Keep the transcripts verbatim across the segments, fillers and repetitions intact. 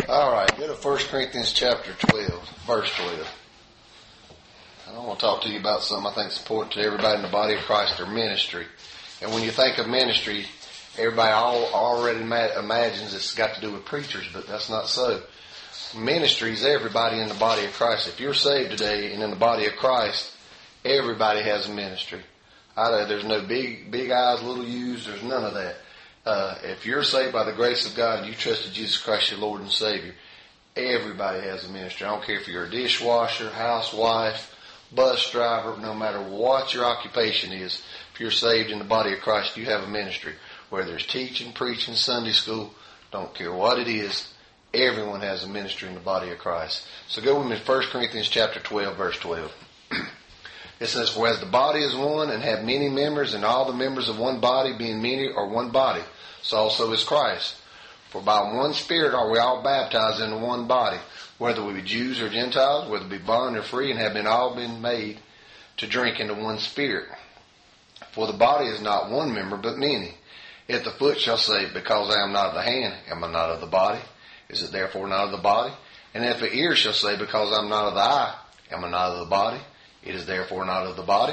All right, go to First Corinthians chapter twelve, verse twelve. I want to talk to you about something I think is important to everybody in the body of Christ, their ministry. And when you think of ministry, everybody all, already ma- imagines it's got to do with preachers, but that's not so. Ministry is everybody in the body of Christ. If you're saved today and in the body of Christ, everybody has a ministry. I know there's no big big eyes, little U's. There's none of that. Uh, if you're saved by the grace of God and you trusted Jesus Christ, your Lord and Savior, everybody has a ministry. I don't care if you're a dishwasher, housewife, bus driver, no matter what your occupation is. If you're saved in the body of Christ, you have a ministry. Whether it's teaching, preaching, Sunday school, don't care what it is, everyone has a ministry in the body of Christ. So go with me to First Corinthians chapter twelve, verse twelve. It says, "For as the body is one and have many members, and all the members of one body being many are one body, so also is Christ. For by one Spirit are we all baptized into one body, whether we be Jews or Gentiles, whether we be bond or free, and have been all been made to drink into one Spirit. For the body is not one member, but many. If the foot shall say, Because I am not of the hand, am I not of the body? Is it therefore not of the body? And if the ear shall say, Because I am not of the eye, am I not of the body? It is therefore not of the body.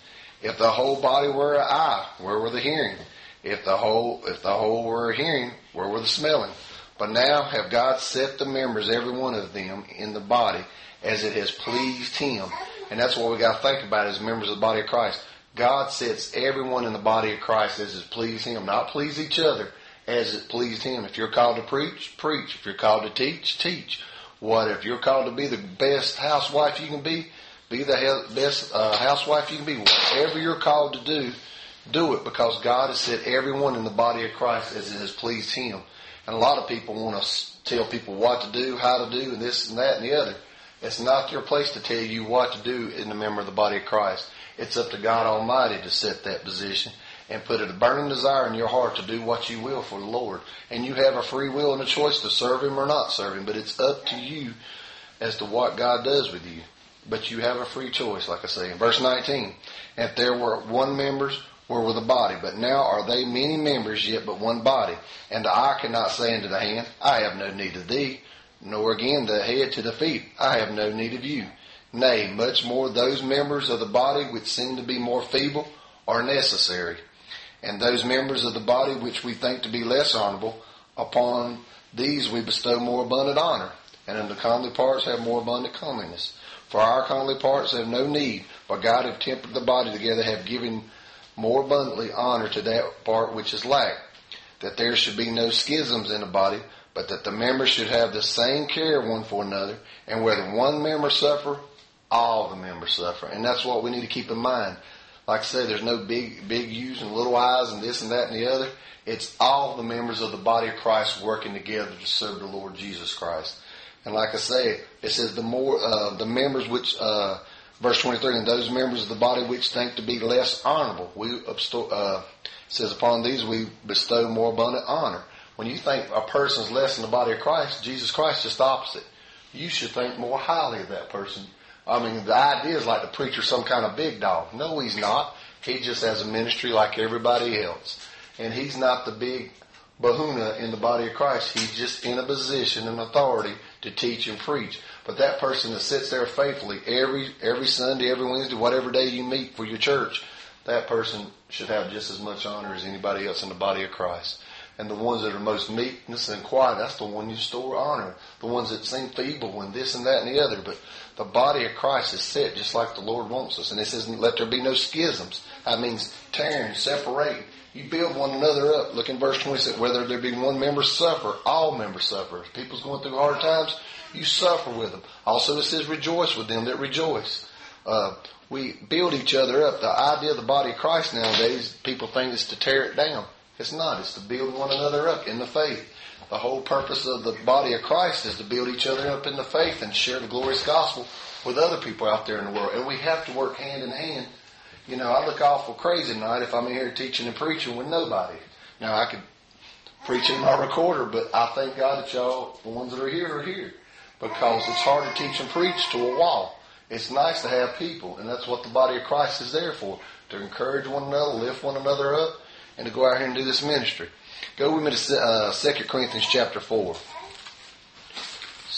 If the whole body were an eye, where were the hearing? If the whole if the whole were a hearing, where were the smelling? But now have God set the members, every one of them, in the body, as it has pleased Him." And that's what we got to think about as members of the body of Christ. God sets everyone in the body of Christ as it pleased Him, not please each other, as it pleased Him. If you're called to preach, preach. If you're called to teach, teach. What if you're called to be the best housewife you can be? Be the best uh, housewife you can be. Whatever you're called to do, do it, because God has set everyone in the body of Christ as it has pleased Him. And a lot of people want to tell people what to do, how to do, and this and that and the other. It's not your place to tell you what to do in the member of the body of Christ. It's up to God Almighty to set that position and put a burning desire in your heart to do what you will for the Lord. And you have a free will and a choice to serve Him or not serve Him, but it's up to you as to what God does with you. But you have a free choice, like I say. In verse nineteen, "If there were one members, where were the body? But now are they many members, yet but one body. And the eye cannot say unto the hand, I have no need of thee, nor again the head to the feet, I have no need of you. Nay, much more those members of the body which seem to be more feeble are necessary. And those members of the body which we think to be less honorable, upon these we bestow more abundant honor, and in the comely parts have more abundant comeliness. For our comely parts have no need, but God hath tempered the body together, have given more abundantly honor to that part which is lacked, that there should be no schisms in the body, but that the members should have the same care one for another, and whether one member suffer, all the members suffer." And that's what we need to keep in mind. Like I say, there's no big big U's and little I's and this and that and the other. It's all the members of the body of Christ working together to serve the Lord Jesus Christ. And like I say, it says the more uh, the members which uh, verse twenty-three, "And those members of the body which think to be less honorable, we uh, says upon these we bestow more abundant honor." When you think a person's less in the body of Christ, Jesus Christ is just the opposite. You should think more highly of that person. I mean, the idea is like the preacher's some kind of big dog. No, he's not. He just has a ministry like everybody else. And he's not the big bahuna in the body of Christ. He's just in a position and authority to teach and preach. But that person that sits there faithfully every every Sunday, every Wednesday, whatever day you meet for your church, that person should have just as much honor as anybody else in the body of Christ. And the ones that are most meekness and quiet, that's the one you store honor. The ones that seem feeble and this and that and the other. But the body of Christ is set just like the Lord wants us. And it says, "Let there be no schisms." That means tearing, separating. You build one another up. Look in verse twenty-six. "Whether there be one member suffer, all members suffer." If people's going through hard times, you suffer with them. Also it says, "Rejoice with them that rejoice." Uh, we build each other up. The idea of the body of Christ nowadays, people think is to tear it down. It's not. It's to build one another up in the faith. The whole purpose of the body of Christ is to build each other up in the faith and share the glorious gospel with other people out there in the world. And we have to work hand in hand. You know, I look awful crazy tonight if I'm in here teaching and preaching with nobody. Now, I could preach in my recorder, but I thank God that y'all, the ones that are here, are here. Because it's hard to teach and preach to a wall. It's nice to have people, and that's what the body of Christ is there for. To encourage one another, lift one another up, and to go out here and do this ministry. Go with me to uh, Second Corinthians chapter four.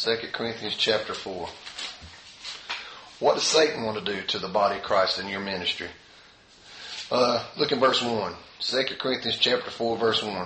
Second Corinthians chapter four. What does Satan want to do to the body of Christ in your ministry? Uh, look in verse one. Second Corinthians chapter four, verse one.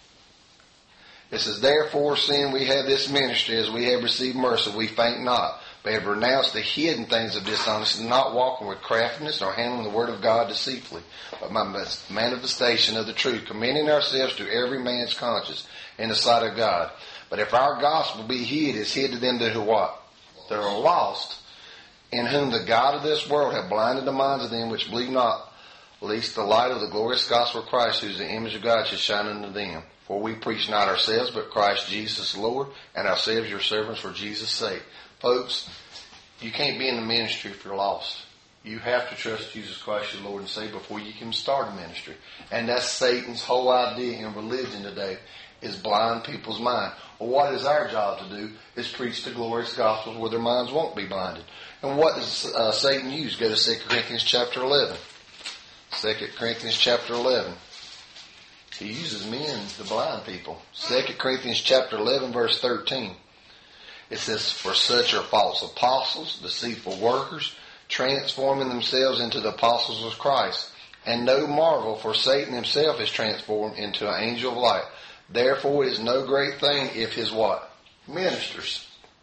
It says, therefore, seeing we have this ministry, as we have received mercy, we faint not, but have renounced the hidden things of dishonesty, not walking with craftiness, nor handling the word of God deceitfully, but by manifestation of the truth, commending ourselves to every man's conscience in the sight of God. But if our gospel be hid, it's hid to them that are what? That are lost, in whom the God of this world hath blinded the minds of them which believe not, lest the light of the glorious gospel of Christ, who is the image of God, should shine unto them. For we preach not ourselves, but Christ Jesus the Lord, and ourselves your servants for Jesus' sake. Folks, you can't be in the ministry if you're lost. You have to trust Jesus Christ your Lord and Savior before you can start a ministry. And that's Satan's whole idea in religion today, is blind people's mind. Well, what is our job to do is preach the glorious gospel where their minds won't be blinded. And what does uh, Satan use? Go to Second Corinthians chapter eleven. Second Corinthians chapter eleven. He uses men to blind people. Second Corinthians chapter eleven, verse thirteen. It says, for such are false apostles, deceitful workers, transforming themselves into the apostles of Christ. And no marvel, for Satan himself is transformed into an angel of light. Therefore it is no great thing if his what? Ministers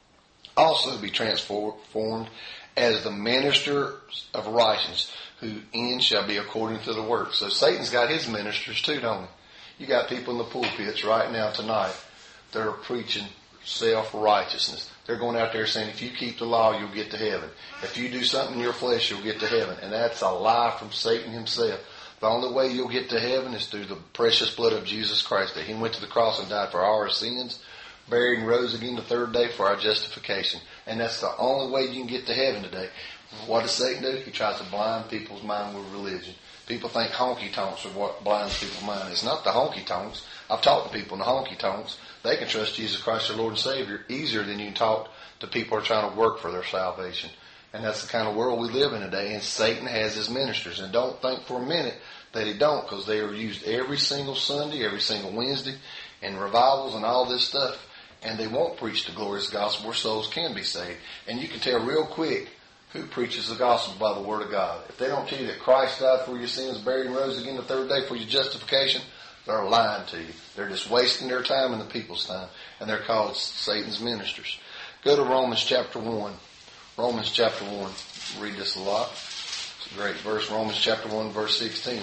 also be transformed as the ministers of righteousness, whose end shall be according to the work. So Satan's got his ministers too, don't he? You got people in the pulpits right now tonight that are preaching self-righteousness. They're going out there saying, if you keep the law, you'll get to heaven. If you do something in your flesh, you'll get to heaven. And that's a lie from Satan himself. The only way you'll get to heaven is through the precious blood of Jesus Christ, that he went to the cross and died for our sins, buried and rose again the third day for our justification. And that's the only way you can get to heaven today. What does Satan do? He tries to blind people's mind with religion. People think honky-tonks are what blinds people's mind. It's not the honky-tonks. I've talked to people in the honky-tonks. They can trust Jesus Christ their Lord and Savior easier than you can talk to people who are trying to work for their salvation. And that's the kind of world we live in today. And Satan has his ministers. And don't think for a minute that he don't, because they are used every single Sunday, every single Wednesday, in revivals and all this stuff. And they won't preach the glorious gospel where souls can be saved. And you can tell real quick who preaches the gospel by the word of God. If they don't tell you that Christ died for your sins, buried and rose again the third day for your justification, they're lying to you. They're just wasting their time and the people's time. And they're called Satan's ministers. Go to Romans chapter one. Romans chapter one. Read this a lot. It's a great verse. Romans chapter one, verse sixteen.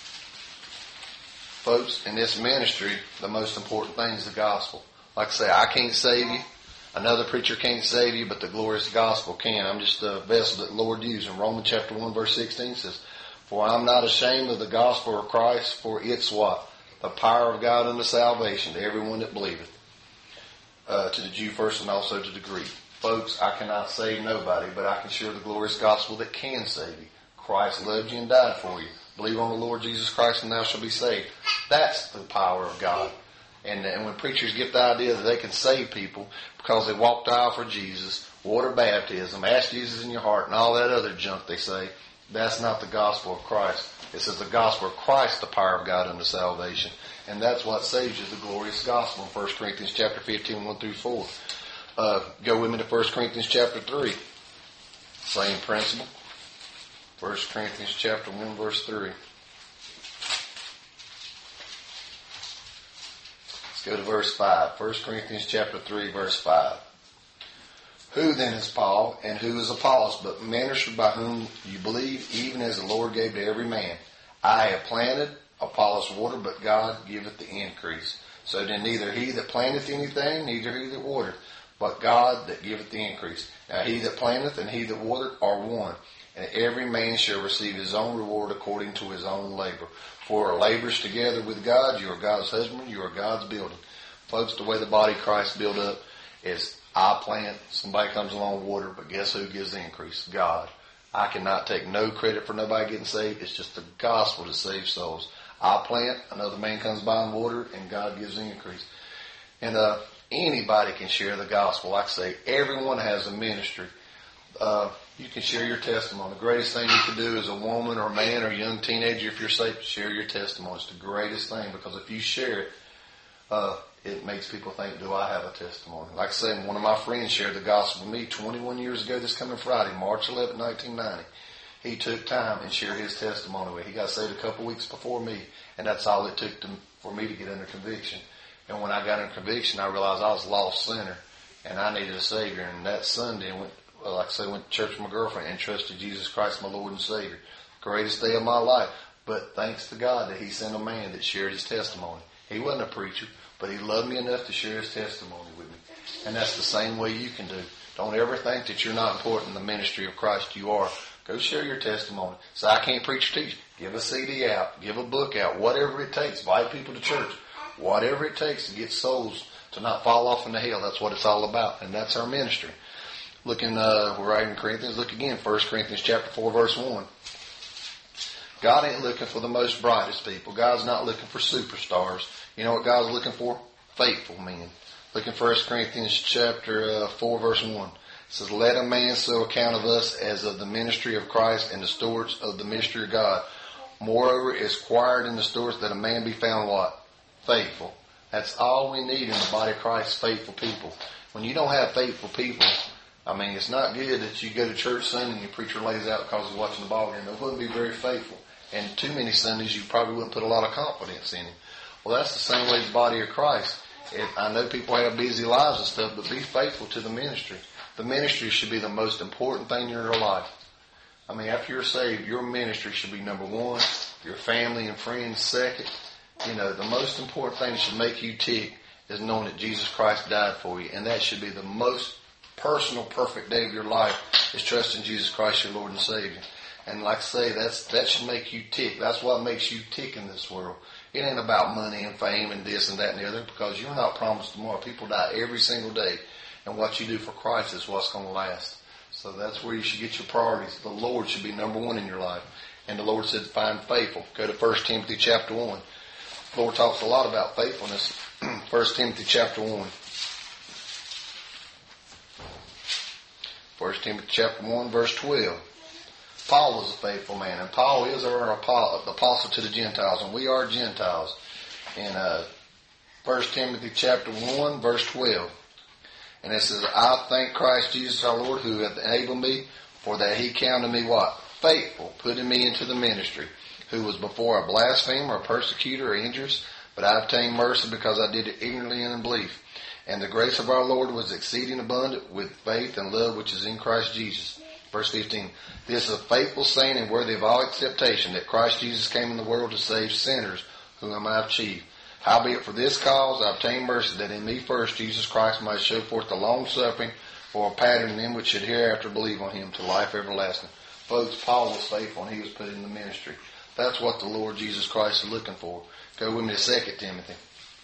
Folks, in this ministry, the most important thing is the gospel. Like I say, I can't save you. Another preacher can't save you, but the glorious gospel can. I'm just a vessel that the Lord used. In Romans chapter one, verse sixteen says, for I'm not ashamed of the gospel of Christ, for it's what? The power of God unto salvation to everyone that believeth. Uh, to the Jew first and also to the Greek. Folks, I cannot save nobody, but I can share the glorious gospel that can save you. Christ loved you and died for you. Believe on the Lord Jesus Christ and thou shalt be saved. That's the power of God. And, and when preachers get the idea that they can save people because they walked the aisle for Jesus, water baptism, ask Jesus in your heart, and all that other junk they say, that's not the gospel of Christ. It says the gospel of Christ, the power of God unto salvation. And that's what saves you, the glorious gospel in First Corinthians chapter fifteen, one through four. Uh, go with me to First Corinthians chapter three. Same principle. First Corinthians chapter one, verse three. Let's go to verse five. First Corinthians chapter three, verse five. Who then is Paul, and who is Apollos, but ministers by whom you believe, even as the Lord gave to every man? I have planted, Apollos watered, but God giveth the increase. So then neither he that planteth anything, neither he that watereth, but God that giveth the increase. Now he that planteth and he that watereth are one, and every man shall receive his own reward according to his own labor. For our labors together with God, you are God's husband, you are God's building. Folks, the way the body of Christ built up is I plant, somebody comes along water, but guess who gives the increase? God. I cannot take no credit for nobody getting saved. It's just the gospel that saves souls. I plant, another man comes by and water, and God gives the increase. And uh, anybody can share the gospel. Like I say, everyone has a ministry. Uh, you can share your testimony. The greatest thing you can do as a woman or a man or a young teenager, if you're saved, share your testimony. It's the greatest thing, because if you share it, uh, it makes people think, do I have a testimony? Like I said, one of my friends shared the gospel with me twenty-one years ago this coming Friday, March eleventh, nineteen ninety. He took time and shared his testimony with me. He got saved a couple weeks before me, and that's all it took to, for me to get under conviction. And when I got under conviction, I realized I was a lost sinner, and I needed a Savior. And that Sunday, I went, well, like I said, I went to church with my girlfriend and trusted Jesus Christ, my Lord and Savior. Greatest day of my life. But thanks to God that He sent a man that shared his testimony. He wasn't a preacher, but he loved me enough to share his testimony with me. And that's the same way you can do. Don't ever think that you're not important in the ministry of Christ. You are. Go share your testimony. Say, I can't preach or teach. Give a C D out. Give a book out. Whatever it takes. Invite people to church. Whatever it takes to get souls to not fall off into hell. That's what it's all about. And that's our ministry. Looking, uh, we're right in Corinthians. Look again. First Corinthians chapter four, verse one. God ain't looking for the most brightest people. God's not looking for superstars. You know what God's looking for? Faithful men. Look in First Corinthians chapter uh, four, verse one. It says, let a man so account of us as of the ministry of Christ and the stewards of the mystery of God. Moreover, it is required in the stewards that a man be found what? Faithful. That's all we need in the body of Christ, faithful people. When you don't have faithful people, I mean, it's not good that you go to church Sunday and your preacher lays out because he's watching the ball game. It wouldn't be very faithful. And too many Sundays, you probably wouldn't put a lot of confidence in him. Well, that's the same way the body of Christ. It, I know people have busy lives and stuff, but be faithful to the ministry. The ministry should be the most important thing in your life. I mean, after you're saved, your ministry should be number one, your family and friends second. You know, the most important thing that should make you tick is knowing that Jesus Christ died for you. And that should be the most personal, perfect day of your life, is trusting Jesus Christ, your Lord and Savior. And like I say, that's, that should make you tick. That's what makes you tick in this world. It ain't about money and fame and this and that and the other, because you're not promised tomorrow. People die every single day. And what you do for Christ is what's going to last. So that's where you should get your priorities. The Lord should be number one in your life. And the Lord said, find faithful. Go to First Timothy chapter one. The Lord talks a lot about faithfulness. First Timothy chapter one. First Timothy chapter one, verse twelve. Paul was a faithful man, and Paul is our apostle to the Gentiles, and we are Gentiles. In uh, First Timothy chapter one, verse twelve. And it says, I thank Christ Jesus our Lord, who hath enabled me, for that he counted me what? Faithful, putting me into the ministry, who was before a blasphemer, a persecutor, or injurious, but I obtained mercy because I did it ignorantly and in belief. And the grace of our Lord was exceeding abundant with faith and love which is in Christ Jesus. Verse fifteen, this is a faithful saying and worthy of all acceptation, that Christ Jesus came in the world to save sinners, whom I have achieved. Howbeit for this cause I obtained mercy, that in me first Jesus Christ might show forth the long suffering for a pattern in them which should hereafter believe on him to life everlasting. Folks, Paul was faithful and he was put in the ministry. That's what the Lord Jesus Christ is looking for. Go with me to Second Timothy.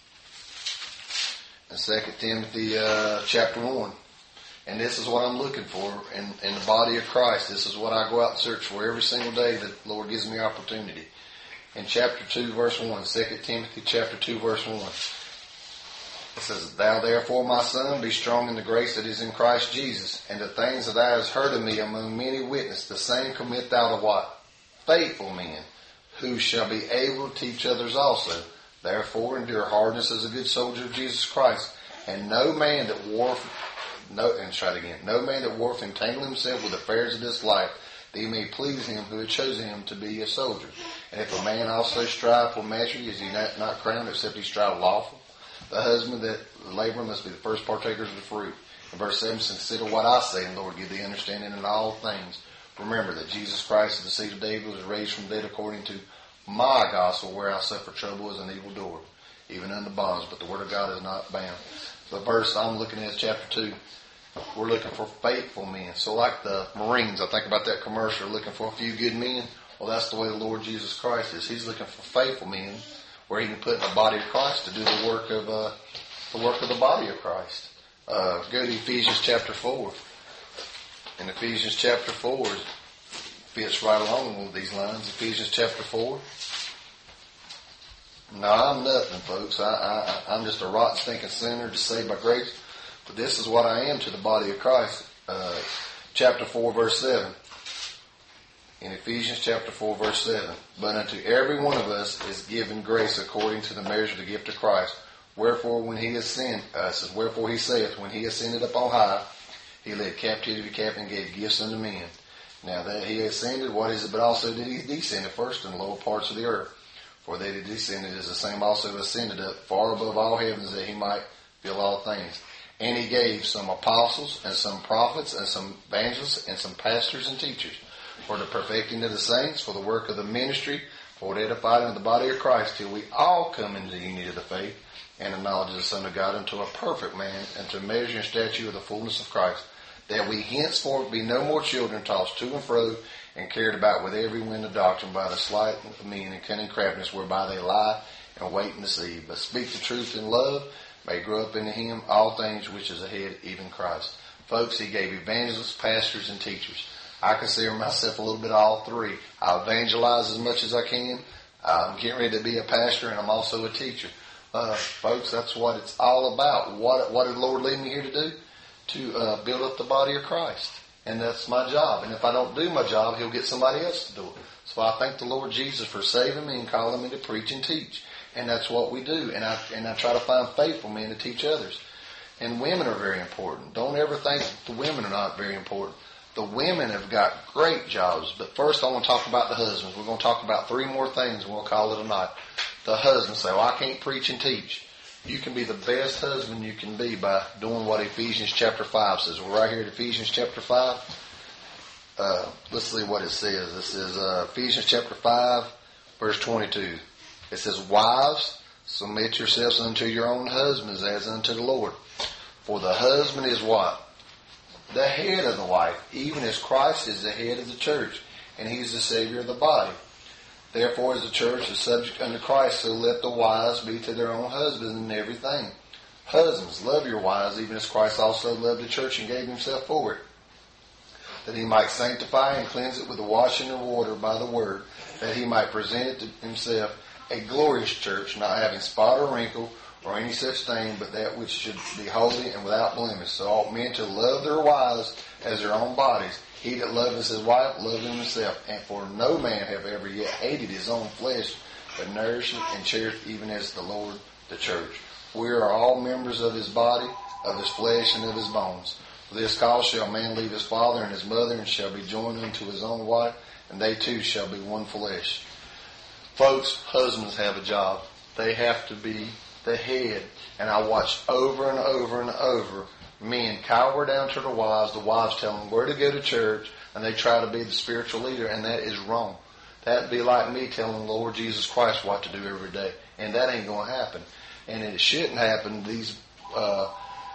In Second Timothy uh, chapter one. And this is what I'm looking for in, in the body of Christ. This is what I go out and search for every single day that the Lord gives me opportunity. In chapter two, verse one, Second Timothy chapter two, verse one. It says, thou therefore, my son, be strong in the grace that is in Christ Jesus, and the things that thou hast heard of me among many witnesses, the same commit thou to what? Faithful men, who shall be able to teach others also. Therefore endure hardness as a good soldier of Jesus Christ. And no man that warreth, no, and try it again, no man that warreth entangle himself with affairs of this life, that he may please him who had chosen him to be a soldier. And if a man also strive for mastery, is he not, not crowned except he strive lawful? The husband that labor must be the first partakers of the fruit. In verse seven, consider what I say, and Lord, give thee understanding in all things. Remember that Jesus Christ, the seed of David, was raised from the dead according to my gospel, where I suffer trouble as an evildoer, even unto bonds, but the word of God is not bound. The verse I'm looking at is chapter two. We're looking for faithful men. So like the Marines, I think about that commercial, looking for a few good men. Well, that's the way the Lord Jesus Christ is. He's looking for faithful men, where he can put in the body of Christ to do the work of uh, the work of the body of Christ. Uh, go to Ephesians chapter four. In Ephesians chapter four, it fits right along with these lines. Ephesians chapter four. No, I'm nothing, folks. I, I, I'm just a rotten, stinking sinner, just saved by grace. But this is what I am to the body of Christ. Uh, chapter four, verse seven. In Ephesians chapter four, verse seven. But unto every one of us is given grace according to the measure of the gift of Christ. Wherefore when he ascended, uh, says, wherefore he saith, when he ascended up on high, he led captivity captive and gave gifts unto men. Now that he ascended, what is it? But also did he descend first in the lower parts of the earth. For that he descended is the same also ascended up far above all heavens, that he might fill all things. And he gave some apostles, and some prophets, and some evangelists, and some pastors and teachers, for the perfecting of the saints, for the work of the ministry, for the edifying of the body of Christ, till we all come into the unity of the faith, and the knowledge of the Son of God, unto a perfect man, and to measure and stature of the fullness of Christ, that we henceforth be no more children, tossed to and fro, and carried about with every wind of doctrine by the sleight of men and cunning craftiness, whereby they lie and wait and deceive. But speak the truth in love, may grow up into him all things which is ahead, even Christ. Folks, he gave evangelists, pastors, and teachers. I consider myself a little bit of all three. I evangelize as much as I can. I'm getting ready to be a pastor, and I'm also a teacher. Uh, folks, that's what it's all about. What, what did the Lord lead me here to do? To uh, build up the body of Christ. And that's my job. And if I don't do my job, he'll get somebody else to do it. So I thank the Lord Jesus for saving me and calling me to preach and teach. And that's what we do. And I and I try to find faithful men to teach others. And women are very important. Don't ever think the women are not very important. The women have got great jobs. But first I want to talk about the husbands. We're going to talk about three more things and we'll call it a night. The husbands say, well, I can't preach and teach. You can be the best husband you can be by doing what Ephesians chapter five says. We're right here at Ephesians chapter five. Uh, let's see what it says. This is uh, Ephesians chapter five, verse twenty-two. It says, wives, submit yourselves unto your own husbands as unto the Lord. For the husband is what? The head of the wife, even as Christ is the head of the church, and he's the Savior of the body. Therefore, as the church is subject unto Christ, so let the wives be to their own husbands in everything. Husbands, love your wives, even as Christ also loved the church and gave himself for it, that he might sanctify and cleanse it with the washing of water by the word, that he might present it to himself a glorious church, not having spot or wrinkle or any such thing, but that which should be holy and without blemish. So ought men to love their wives as their own bodies. He that loveth his wife, loveth himself. And for no man have ever yet hated his own flesh, but nourisheth and cherisheth, even as the Lord the church. We are all members of his body, of his flesh, and of his bones. For this cause shall man leave his father and his mother, and shall be joined unto his own wife, and they two shall be one flesh. Folks, husbands have a job. They have to be the head. And I watch over and over and over men cower down to the wives. The wives tell them where to go to church, and they try to be the spiritual leader, and that is wrong. That'd be like me telling the Lord Jesus Christ what to do every day, and that ain't going to happen. And it shouldn't happen. These uh,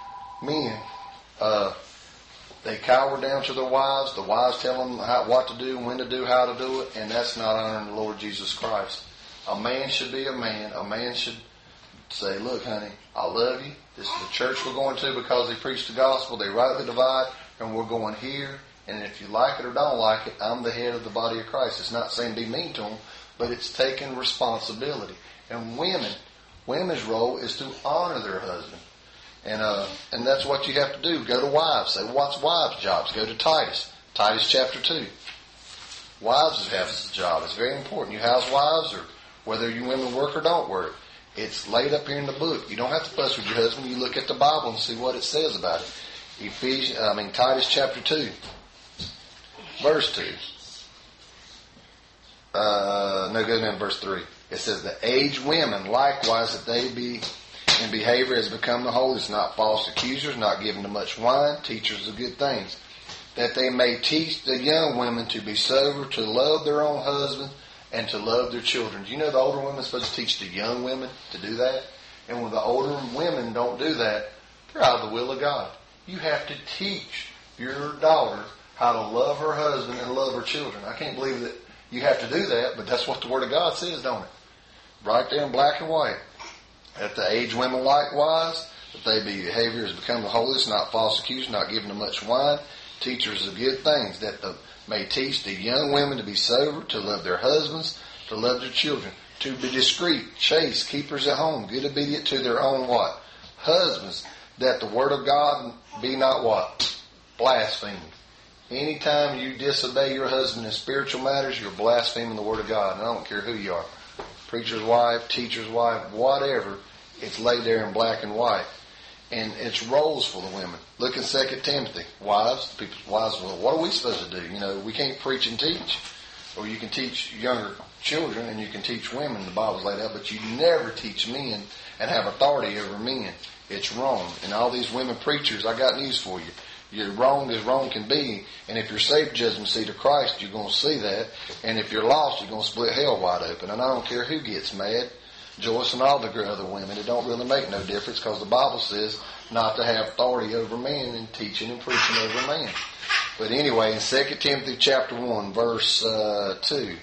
men, uh, they cower down to their wives. The wives tell them how, what to do, when to do, how to do it, and that's not honoring the Lord Jesus Christ. A man should be a man. A man should say, look, honey, I love you. This is the church we're going to because they preach the gospel. They rightly divide, and we're going here. And if you like it or don't like it, I'm the head of the body of Christ. It's not saying be mean to them, but it's taking responsibility. And women, women's role is to honor their husband. And uh, and that's what you have to do. Go to wives. Say, what's wives' jobs? Go to Titus. Titus chapter two. Wives have a job. It's very important. You housewives, or whether you women work or don't work, it's laid up here in the book. You don't have to fuss with your husband. You look at the Bible and see what it says about it. Ephesians, I mean Titus chapter two, verse two. Uh, no, go down to verse three. It says, the aged women likewise, that they be in behavior as become the holies, not false accusers, not given to much wine, teachers of good things, that they may teach the young women to be sober, to love their own husbands, and to love their children. Do you know the older women are supposed to teach the young women to do that? And when the older women don't do that, they're out of the will of God. You have to teach your daughter how to love her husband and love her children. I can't believe that you have to do that, but that's what the Word of God says, don't it? Right there in black and white. That the aged women likewise, that they be behavior as become the holiest, not false accusers, not given to much wine, teachers of good things, that the, may teach the young women to be sober, to love their husbands, to love their children, to be discreet, chaste, keepers at home, good obedient to their own what? Husbands, that the word of God be not what? Blaspheming. Anytime you disobey your husband in spiritual matters, you're blaspheming the word of God. And I don't care who you are. Preacher's wife, teacher's wife, whatever. It's laid there in black and white. And it's roles for the women. Look in Second Timothy. Wives, people's wives, well, what are we supposed to do? You know, we can't preach and teach. Or you can teach younger children and you can teach women. The Bible's laid out, but you never teach men and have authority over men. It's wrong. And all these women preachers, I got news for you. You're wrong as wrong can be. And if you're saved judgment seat of Christ, you're going to see that. And if you're lost, you're going to split hell wide open. And I don't care who gets mad. Joyce and all the other women. It don't really make no difference because the Bible says not to have authority over men and teaching and preaching over man. But anyway, in Second Timothy chapter one, verse uh, two,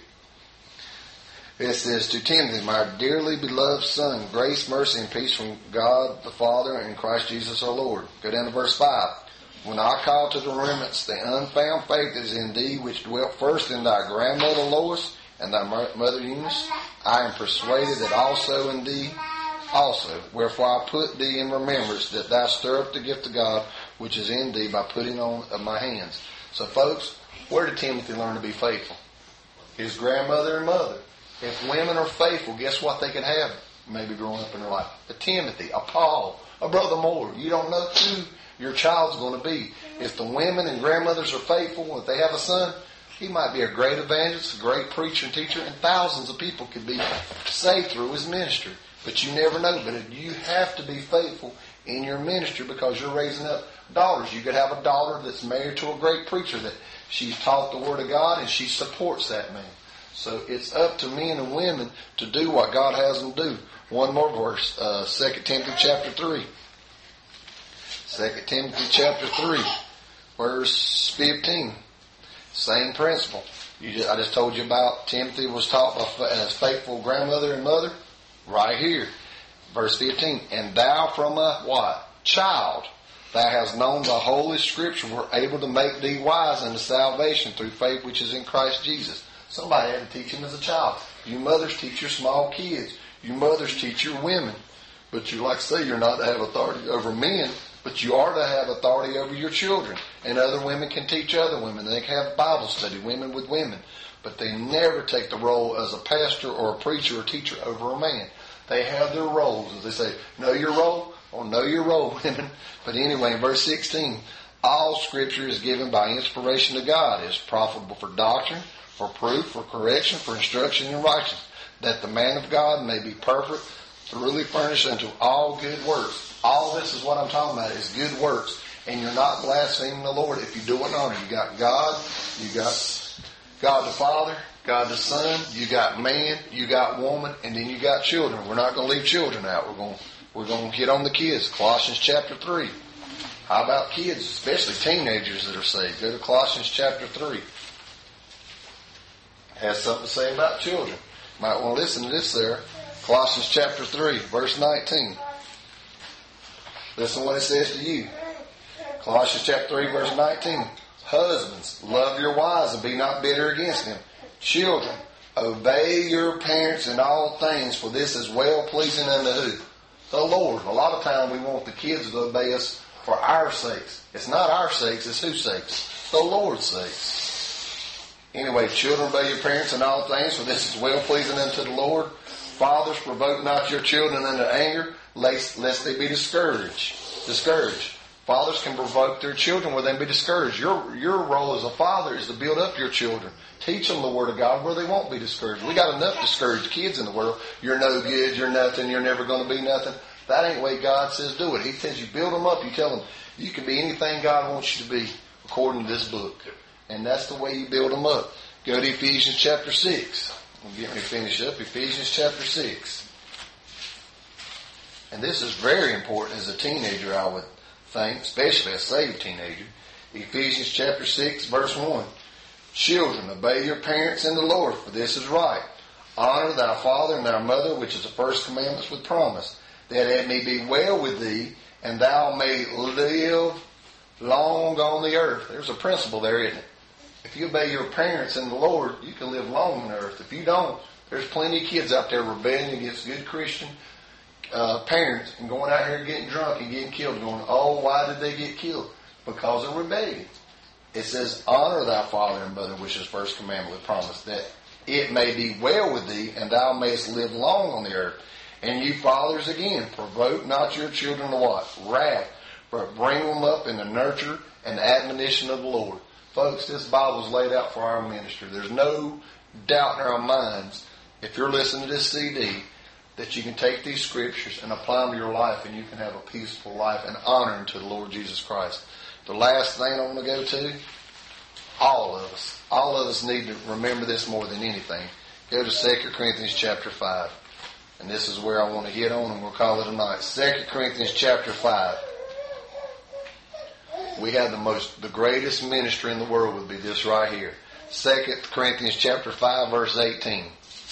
it says, to Timothy, my dearly beloved son, grace, mercy, and peace from God the Father and Christ Jesus our Lord. Go down to verse five. When I call to the remembrance the unfound faith is in thee, which dwelt first in thy grandmother Lois and thy mother Eunice, I am persuaded that also in thee also. Wherefore I put thee in remembrance that thou stir up the gift of God which is in thee by putting on of my hands. So folks, where did Timothy learn to be faithful? His grandmother and mother. If women are faithful, guess what they can have maybe growing up in their life? A Timothy, a Paul, a Brother Moore. You don't know who your child's going to be. If the women and grandmothers are faithful, if they have a son, he might be a great evangelist, a great preacher and teacher, and thousands of people could be saved through his ministry. But you never know. But you have to be faithful in your ministry because you're raising up daughters. You could have a daughter that's married to a great preacher that she's taught the Word of God and she supports that man. So it's up to men and women to do what God has them do. One more verse, uh, Second Timothy chapter three. Second Timothy chapter three, verse fifteen. Same principle. You just, I just told you about Timothy was taught by his faithful grandmother and mother. Right here. Verse fifteen. And thou from a what? Child. Thou hast known the Holy Scripture were able to make thee wise unto salvation through faith which is in Christ Jesus. Somebody had to teach him as a child. You mothers teach your small kids. You mothers teach your women. But you, like I say, you're not to have authority over men, but you are to have authority over your children. And other women can teach other women. They can have Bible study, women with women. But they never take the role as a pastor or a preacher or teacher over a man. They have their roles. As they say, know your role? Or know your role, women. But anyway, in verse sixteen, all Scripture is given by inspiration to God. It is profitable for doctrine, for proof, for correction, for instruction in righteousness, that the man of God may be perfect, thoroughly furnished unto all good works. All this is what I'm talking about, is good works. And you're not blaspheming the Lord if you do it in honor. You got God, you got God the Father, God the Son, you got man, you got woman, and then you got children. We're not going to leave children out. We're going, we're going to get on the kids. Colossians chapter three. How about kids, especially teenagers that are saved? Go to Colossians chapter three. Has something to say about children. Might want to listen to this there. Colossians chapter three, verse nineteen. Listen to what it says to you. Colossians chapter three, verse nineteen. Husbands, love your wives and be not bitter against them. Children, obey your parents in all things, for this is well pleasing unto who? The Lord. A lot of time we want the kids to obey us for our sakes. It's not our sakes, it's whose sakes? The Lord's sakes. Anyway, children, obey your parents in all things, for this is well pleasing unto the Lord. Fathers, provoke not your children unto anger, lest, lest they be discouraged. Discouraged. Fathers can provoke their children where they be discouraged. Your your role as a father is to build up your children. Teach them the Word of God where they won't be discouraged. We got enough discouraged kids in the world. You're no good, you're nothing, you're never going to be nothing. That ain't the way God says do it. He tells you build them up. You tell them you can be anything God wants you to be according to this book. And that's the way you build them up. Go to Ephesians chapter six. I'm getting ready to finish up. Ephesians chapter six. And this is very important as a teenager, I would think, especially a saved teenager. Ephesians chapter six, verse one. Children, obey your parents in the Lord, for this is right. Honor thy father and thy mother, which is the first commandments with promise, that it may be well with thee, and thou may live long on the earth. There's a principle there, isn't it? If you obey your parents in the Lord, you can live long on the earth. If you don't, there's plenty of kids out there rebelling against good Christian uh, parents and going out here getting drunk and getting killed, going, oh, why did they get killed? Because of rebellion. It says, honor thy father and mother, which is first commandment with promise, that it may be well with thee, and thou mayest live long on the earth. And you fathers again, provoke not your children to what? Wrath, but bring them up in the nurture and the admonition of the Lord. Folks, this Bible is laid out for our ministry. There's no doubt in our minds, if you're listening to this C D, that you can take these scriptures and apply them to your life, and you can have a peaceful life and honoring to the Lord Jesus Christ. The last thing I want to go to, all of us, all of us need to remember this more than anything. Go to Second Corinthians chapter five. And this is where I want to hit on, and we'll call it a night. Second Corinthians chapter five. We have the most, the greatest ministry in the world would be this right here. Second Corinthians chapter five, verse eighteen.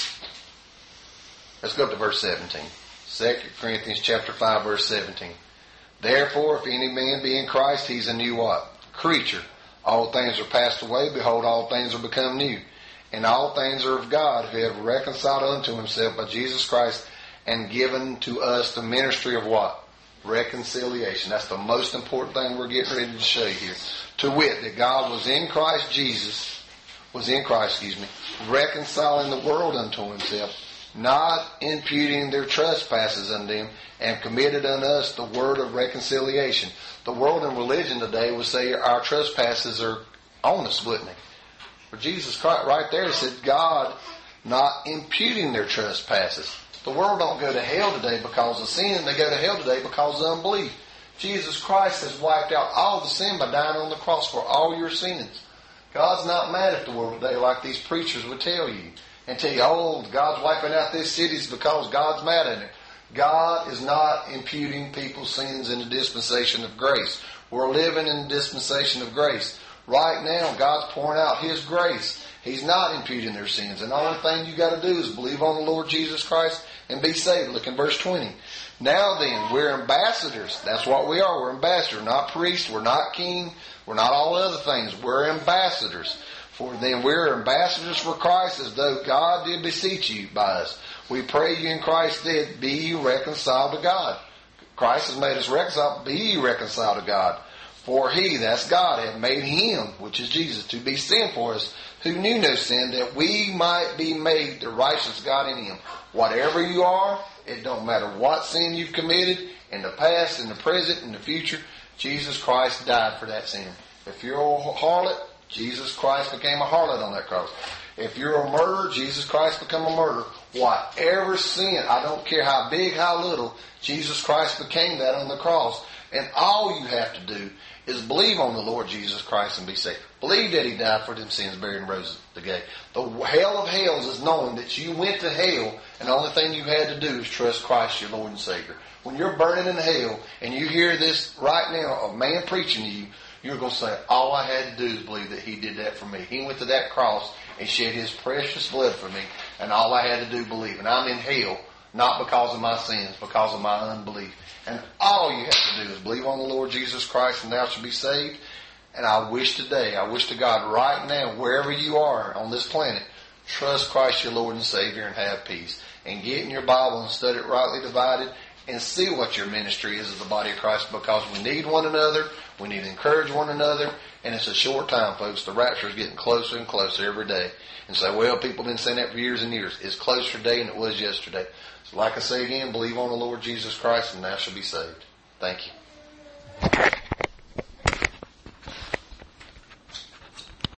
Let's go up to verse seventeen. Second Corinthians chapter five, verse seventeen. Therefore, if any man be in Christ, he's a new what? Creature. All things are passed away. Behold, all things are become new. And all things are of God, who have reconciled unto himself by Jesus Christ, and given to us the ministry of what? Reconciliation. That's the most important thing we're getting ready to show you here. To wit, that God was in Christ Jesus, was in Christ, excuse me, reconciling the world unto himself, not imputing their trespasses unto them, and committed unto us the word of reconciliation. The world and religion today would say our trespasses are on us, wouldn't they? For Jesus Christ, right there, he said, God not imputing their trespasses. The world don't go to hell today because of sin. They go to hell today because of unbelief. Jesus Christ has wiped out all the sin by dying on the cross for all your sins. God's not mad at the world today like these preachers would tell you. And tell you, oh, God's wiping out these cities because God's mad at it. God is not imputing people's sins in the dispensation of grace. We're living in the dispensation of grace. Right now, God's pouring out His grace. He's not imputing their sins. And the only thing you got to do is believe on the Lord Jesus Christ and be saved. Look in verse twenty. Now then, we're ambassadors. That's what we are. We're ambassadors, not priests. We're not king. We're not all other things. We're ambassadors. For then we're ambassadors for Christ, as though God did beseech you by us. We pray you in Christ that be ye reconciled to God. Christ has made us reconciled. Be ye reconciled to God. For He, that's God, hath made Him, which is Jesus, to be sin for us, who knew no sin, that we might be made the righteous God in Him. Whatever you are, it don't matter what sin you've committed, in the past, in the present, in the future, Jesus Christ died for that sin. If you're a harlot, Jesus Christ became a harlot on that cross. If you're a murderer, Jesus Christ became a murderer. Whatever sin, I don't care how big, how little, Jesus Christ became that on the cross. And all you have to do is believe on the Lord Jesus Christ and be saved. Believe that He died for them sins, buried and rose again. The hell of hells is knowing that you went to hell and the only thing you had to do is trust Christ, your Lord and Savior. When you're burning in hell and you hear this right now, a man preaching to you, you're going to say, all I had to do is believe that He did that for me. He went to that cross and shed His precious blood for me, and all I had to do is believe. And I'm in hell, not because of my sins, because of my unbelief. And all you have to do is believe on the Lord Jesus Christ, and thou shalt be saved. And I wish today, I wish to God right now, wherever you are on this planet, trust Christ your Lord and Savior and have peace. And get in your Bible and study it rightly divided, and see what your ministry is as the body of Christ, because we need one another. We need to encourage one another. And it's a short time, folks. The rapture is getting closer and closer every day. And say, well, people have been saying that for years and years. It's closer today than it was yesterday. So like I say again, believe on the Lord Jesus Christ and thou shalt be saved. Thank you.